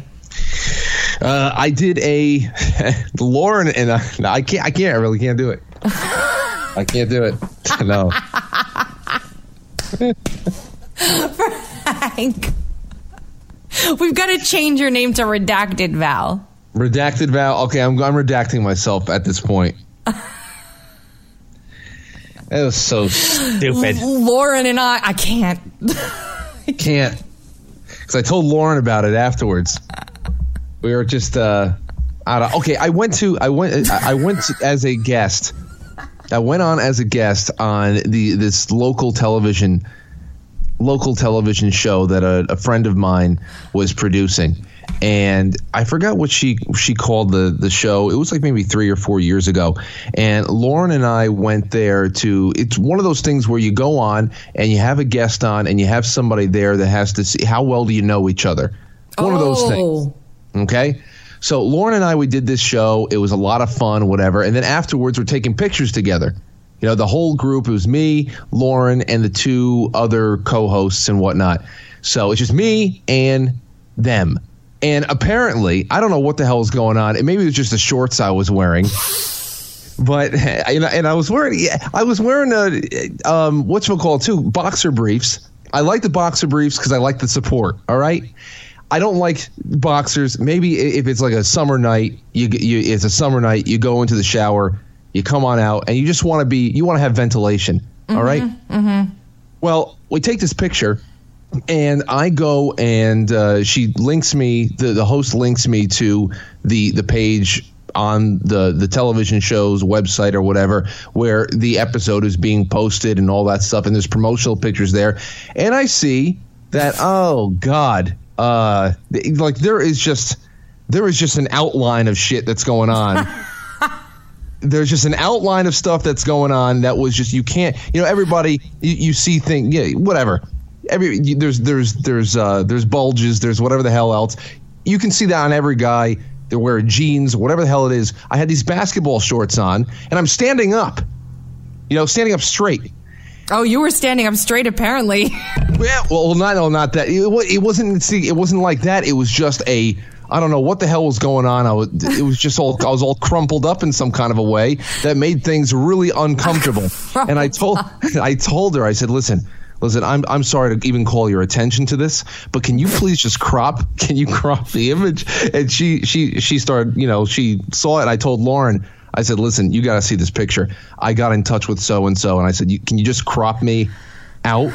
I did Lauren and I really can't do it. I can't do it. No. Frank, we've got to change your name to Redacted Val. Redacted Val. Okay, I'm redacting myself at this point. It was so stupid. Lauren and I can't. I can't. Because I told Lauren about it afterwards. We were just okay. I went as a guest. I went on as a guest on this local television show that a friend of mine was producing, and I forgot what she called the show. It was like maybe 3 or 4 years ago, and Lauren and I went there it's one of those things where you go on and you have a guest on and you have somebody there that has to see how well do you know each other. One of those things. Okay. So Lauren and I, we did this show. It was a lot of fun, whatever. And then afterwards, we're taking pictures together. You know, the whole group, it was me, Lauren, and the 2 other co-hosts and whatnot. So it's just me and them. And apparently, I don't know what the hell is going on. And maybe it was just the shorts I was wearing. But and I was wearing whatchamacallit too, boxer briefs. I like the boxer briefs because I like the support. All right. I don't like boxers. Maybe if it's like a summer night, it's a summer night. You go into the shower, you come on out, and you just want to have ventilation. All right. Mm-hmm. Well, we take this picture, and I go and she links me. The host links me to the page on the television show's website or whatever, where the episode is being posted and all that stuff, and there's promotional pictures there, and I see that, oh God. Like there is just an outline of shit that's going on. There's just an outline of stuff that's going on that was just, you can't, everybody, you see things, whatever. There's bulges, there's whatever the hell else. You can see that on every guy. They're wearing jeans, whatever the hell it is. I had these basketball shorts on, and I'm standing up, standing up straight. Oh, you were standing up straight, apparently. Yeah, well, not that. It wasn't like that. It was just I don't know what the hell was going on. I was all crumpled up in some kind of a way that made things really uncomfortable. And I told her, I said, listen, I'm sorry to even call your attention to this, but can you please just crop the image? And she started, she saw it. I told Lauren, I said, listen, you got to see this picture. I got in touch with so-and-so, and I said, can you just crop me out,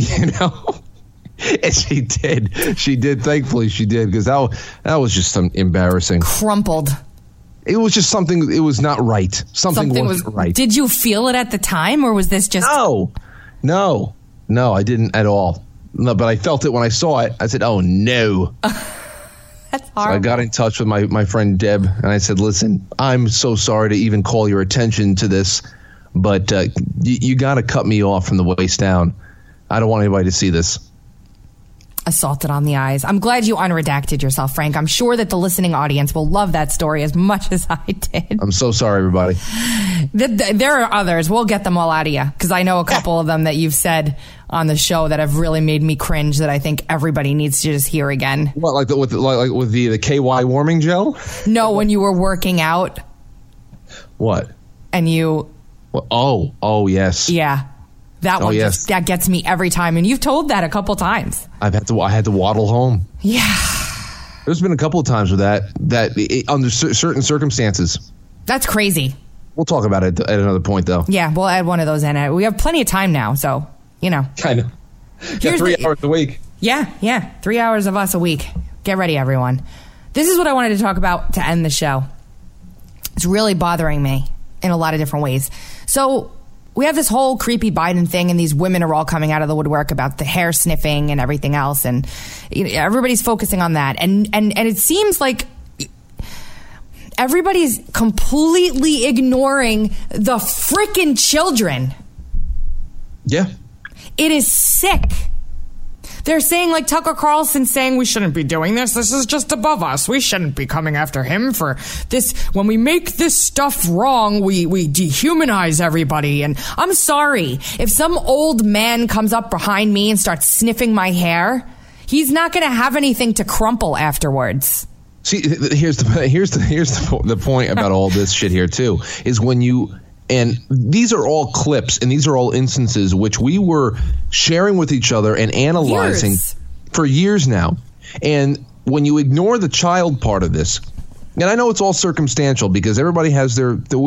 And she did. She did. Thankfully, she did, because that was just some embarrassing. Crumpled. It was just something. It was not right. Something wasn't right. Did you feel it at the time, or was this just... No, I didn't at all. No, but I felt it when I saw it. I said, oh, no. That's horrible. So I got in touch with my friend Deb, and I said, listen, I'm so sorry to even call your attention to this, but you got to cut me off from the waist down. I don't want anybody to see this. Assaulted on the eyes. I'm glad you unredacted yourself, Frank. I'm sure that the listening audience will love that story as much as I did. I'm so sorry, everybody. There are others. We'll get them all out of you, because I know a couple of them that you've said on the show that have really made me cringe that I think everybody needs to just hear again. What, like with the KY warming gel? No, when you were working out. What? And you... Oh, yes. Yeah. That one that gets me every time. And you've told that a couple times. I had to waddle home. Yeah. There's been a couple of times with that under certain circumstances. That's crazy. We'll talk about it at another point, though. Yeah, we'll add one of those in. We have plenty of time now, so, Kind of. Got 3 hours a week. Yeah. 3 hours of us a week. Get ready, everyone. This is what I wanted to talk about to end the show. It's really bothering me in a lot of different ways. So... we have this whole creepy Biden thing, and these women are all coming out of the woodwork about the hair sniffing and everything else, and everybody's focusing on that. And it seems like everybody's completely ignoring the frickin' children. Yeah. It is sick. They're saying, like Tucker Carlson saying, we shouldn't be doing this. This is just above us. We shouldn't be coming after him for this. When we make this stuff wrong, we dehumanize everybody. And I'm sorry. If some old man comes up behind me and starts sniffing my hair, he's not going to have anything to crumple afterwards. See, here's the point about all this shit here, too, is when you... and these are all clips, and these are all instances which we were sharing with each other and analyzing for years now. And when you ignore the child part of this, and I know it's all circumstantial because everybody has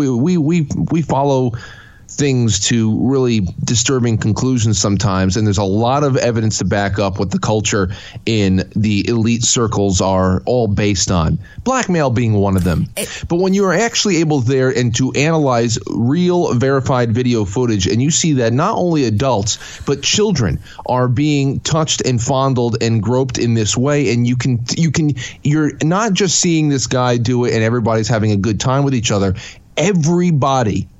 we follow things to really disturbing conclusions sometimes, and there's a lot of evidence to back up what the culture in the elite circles are all based on, blackmail being one of them. But when you are actually able there and to analyze real verified video footage, and you see that not only adults but children are being touched and fondled and groped in this way, and you're not just seeing this guy do it and everybody's having a good time with each other. Everybody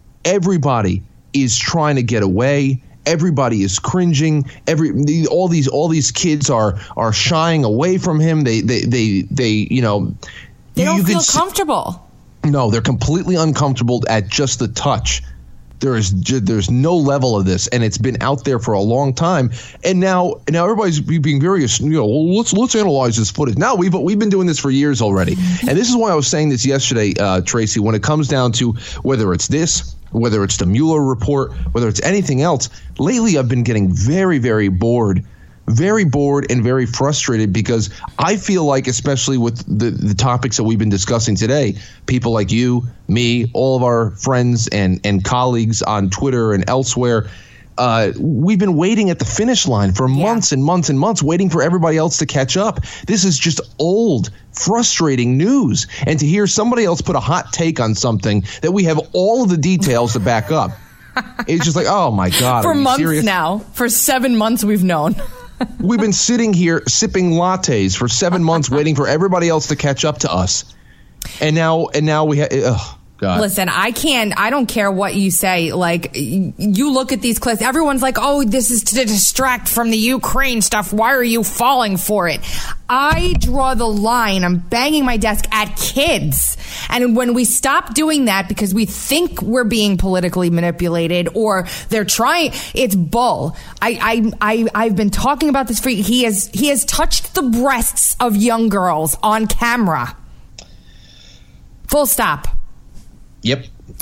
is trying to get away. Everybody is cringing. All these kids are shying away from him. They don't feel comfortable. No, they're completely uncomfortable at just the touch. There's no level of this, and it's been out there for a long time. And now everybody's being very, let's analyze this footage. Now we've been doing this for years already, and this is why I was saying this yesterday, Tracy. When it comes down to whether it's this, whether it's the Mueller report, whether it's anything else, lately I've been getting very, very bored and very frustrated, because I feel like, especially with the topics that we've been discussing today, people like you, me, all of our friends and colleagues on Twitter and elsewhere, we've been waiting at the finish line for months and months and months, waiting for everybody else to catch up. This is just old, frustrating news. And to hear somebody else put a hot take on something that we have all of the details to back up, it's just like, oh my God. For months serious? now. For 7 months we've known. We've been sitting here sipping lattes for 7 months waiting for everybody else to catch up to us. And now we have, oh God. Listen, I don't care what you say. Like, you look at these clips, everyone's like, oh, this is to distract from the Ukraine stuff. Why are you falling for it? I draw the line. I'm banging my desk at kids. And when we stop doing that because we think we're being politically manipulated or they're trying, it's bull. I've been talking about this for, he has touched the breasts of young girls on camera. Full stop. Yep.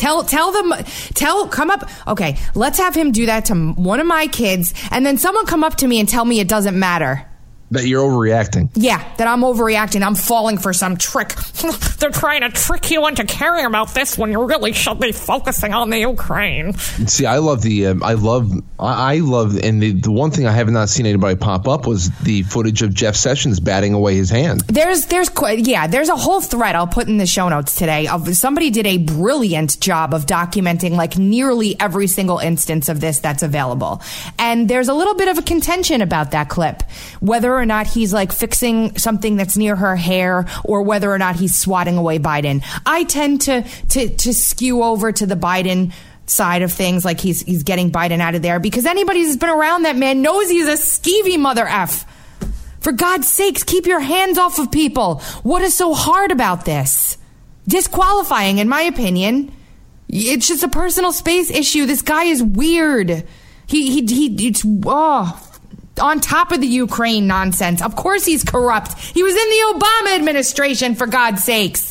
Come up. Okay, let's have him do that to one of my kids, and then someone come up to me and tell me it doesn't matter. That you're overreacting. Yeah, that I'm overreacting. I'm falling for some trick. They're trying to trick you into caring about this when you really should be focusing on the Ukraine. See, I love the and the one thing I have not seen anybody pop up was the footage of Jeff Sessions batting away his hand. There's a whole thread I'll put in the show notes today of somebody did a brilliant job of documenting like nearly every single instance of this that's available. And there's a little bit of a contention about that clip, whether or not he's like fixing something that's near her hair or whether or not he's swatting away Biden. I tend to skew over to the Biden side of things, like he's getting Biden out of there, because anybody who's been around that man knows he's a skeevy mother F. For God's sakes, keep your hands off of people. What is so hard about this? Disqualifying, in my opinion. It's just a personal space issue. This guy is weird. On top of the Ukraine nonsense. Of course he's corrupt. He was in the Obama administration, for God's sakes.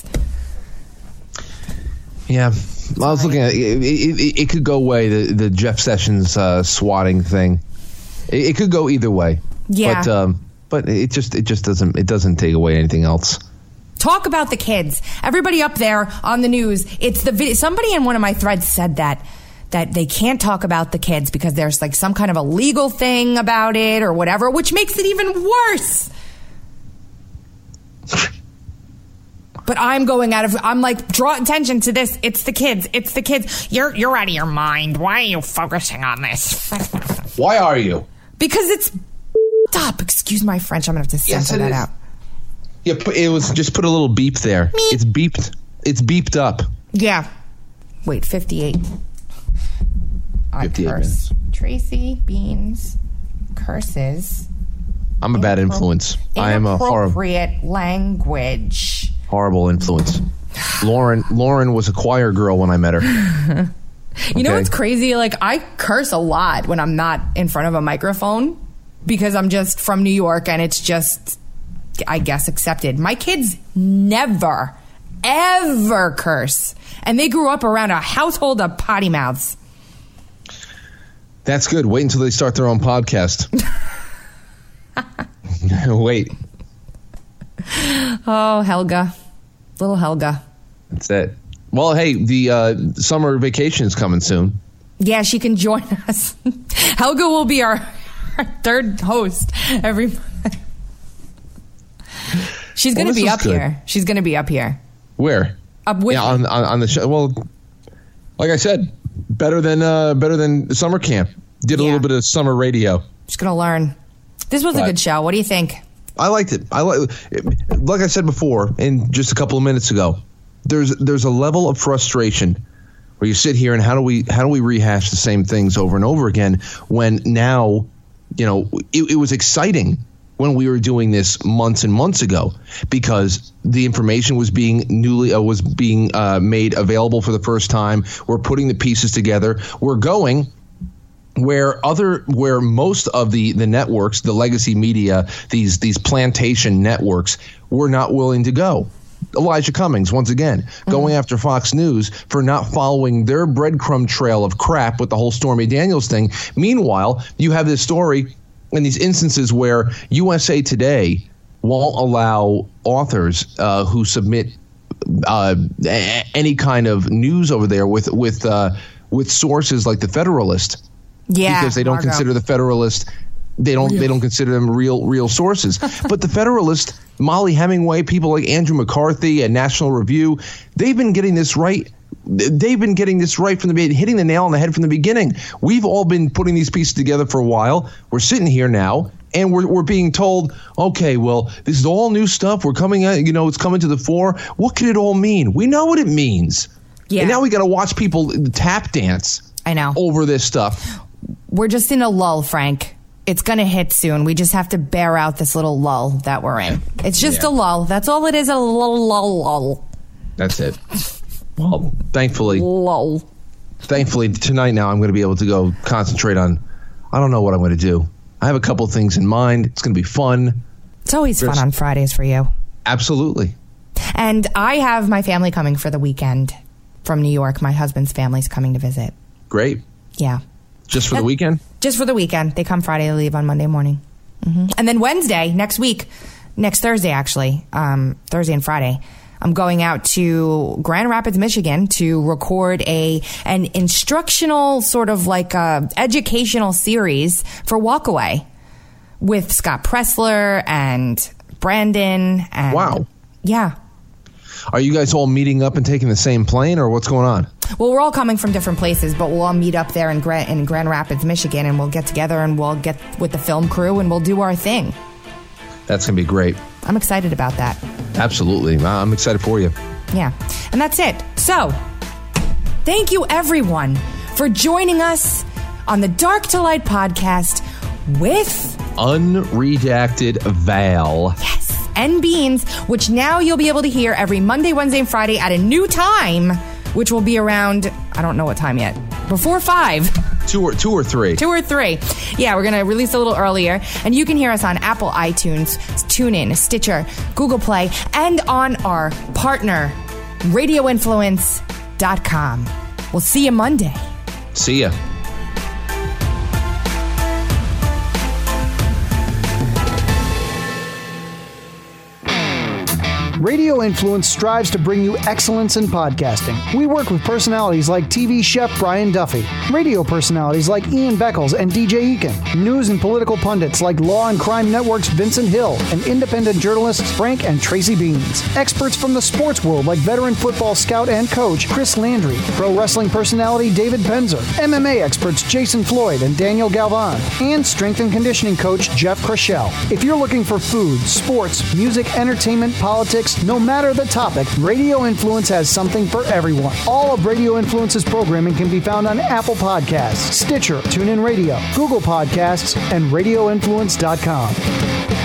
Yeah. I was looking at it could go away, the Jeff Sessions swatting thing. It could go either way. Yeah. But it just doesn't take away anything else. Talk about the kids. Everybody up there on the news. It's the video. Somebody in one of my threads said that they can't talk about the kids because there's like some kind of a legal thing about it or whatever, which makes it even worse. But I'm like, draw attention to this. It's the kids. You're out of your mind. Why are you focusing on this? Why are you? Because it's up. Excuse my French. I'm going to have to censor that out. Yeah, it was just put a little beep there. Meep. It's beeped. It's beeped up. Yeah. Wait, 58. 58 minutes. Tracy Beans curses. I'm a bad influence. I am a inappropriate language. Horrible influence. Lauren was a choir girl when I met her. You know what's crazy? Like, I curse a lot when I'm not in front of a microphone because I'm just from New York and it's just, I guess, accepted. My kids never, ever curse. And they grew up around a household of potty mouths. That's good. Wait until they start their own podcast. Wait. Oh, Helga. Little Helga. That's it. Well, hey, the summer vacation is coming soon. Yeah, she can join us. Helga will be our third host every month. She's going to be up here. She's going to be up here. Where? Up with on the show. Well, like I said, better than summer camp. Did a little bit of summer radio. Just going to learn. This was a good show. What do you think? I liked it. Like I said before, and just a couple of minutes ago, there's a level of frustration where you sit here and how do we rehash the same things over and over again when now, it was exciting when we were doing this months and months ago, because the information was being made available for the first time. We're putting the pieces together. We're going where most of the networks, the legacy media, these plantation networks, were not willing to go. Elijah Cummings, once again, going after Fox News for not following their breadcrumb trail of crap with the whole Stormy Daniels thing. Meanwhile, you have this story and these instances where USA Today won't allow authors who submit any kind of news over there with sources like the Federalist, because they don't consider the Federalist. They don't consider them real sources. But the Federalist, Molly Hemingway, people like Andrew McCarthy and National Review, they've been getting this right. They've been getting this right from the beginning, hitting the nail on the head from the beginning. We've all been putting these pieces together for a while. We're sitting here now, and we're being told, okay, well, this is all new stuff. We're coming at, it's coming to the fore. What could it all mean? We know what it means. Yeah. And now we got to watch people tap dance. I know. Over this stuff. We're just in a lull, Frank. It's going to hit soon. We just have to bear out this little lull that we're in. It's just a lull. That's all it is, a little lull. That's it. Well, thankfully tonight now I'm going to be able to go concentrate on, I don't know what I'm going to do. I have a couple things in mind. It's going to be fun. It's always fun on Fridays for you. Absolutely. And I have my family coming for the weekend from New York. My husband's family's coming to visit. Great. Yeah. Just for the weekend? Just for the weekend. They come Friday, they leave on Monday morning. Mm-hmm. And then Wednesday, next Thursday actually, Thursday and Friday, I'm going out to Grand Rapids, Michigan to record an instructional sort of like educational series for Walkaway with Scott Pressler and Brandon. And wow. Yeah. Are you guys all meeting up and taking the same plane, or what's going on? Well, we're all coming from different places, but we'll all meet up there in Grand Rapids, Michigan, and we'll get together and we'll get with the film crew and we'll do our thing. That's going to be great. I'm excited about that. Absolutely. I'm excited for you. Yeah. And that's it. So, thank you, everyone, for joining us on the Dark to Light podcast with Unredacted Val. Yes. And Beans, which now you'll be able to hear every Monday, Wednesday, and Friday at a new time, which will be around, I don't know what time yet, before 5. 2 or 3. 2 or 3. Yeah, we're going to release a little earlier. And you can hear us on Apple iTunes, TuneIn, Stitcher, Google Play, and on our partner, RadioInfluence.com. We'll see you Monday. See ya. Radio Influence strives to bring you excellence in podcasting. We work with personalities like TV chef Brian Duffy, radio personalities like Ian Beckles and DJ Eakin, news and political pundits like Law and Crime Network's Vincent Hill, and independent journalists Frank and Tracy Beans. Experts from the sports world like veteran football scout and coach Chris Landry, pro wrestling personality David Penzer, MMA experts Jason Floyd and Daniel Galvan, and strength and conditioning coach Jeff Krashell. If you're looking for food, sports, music, entertainment, politics, no matter the topic, Radio Influence has something for everyone. All of Radio Influence's programming can be found on Apple Podcasts, Stitcher, TuneIn Radio, Google Podcasts, and RadioInfluence.com.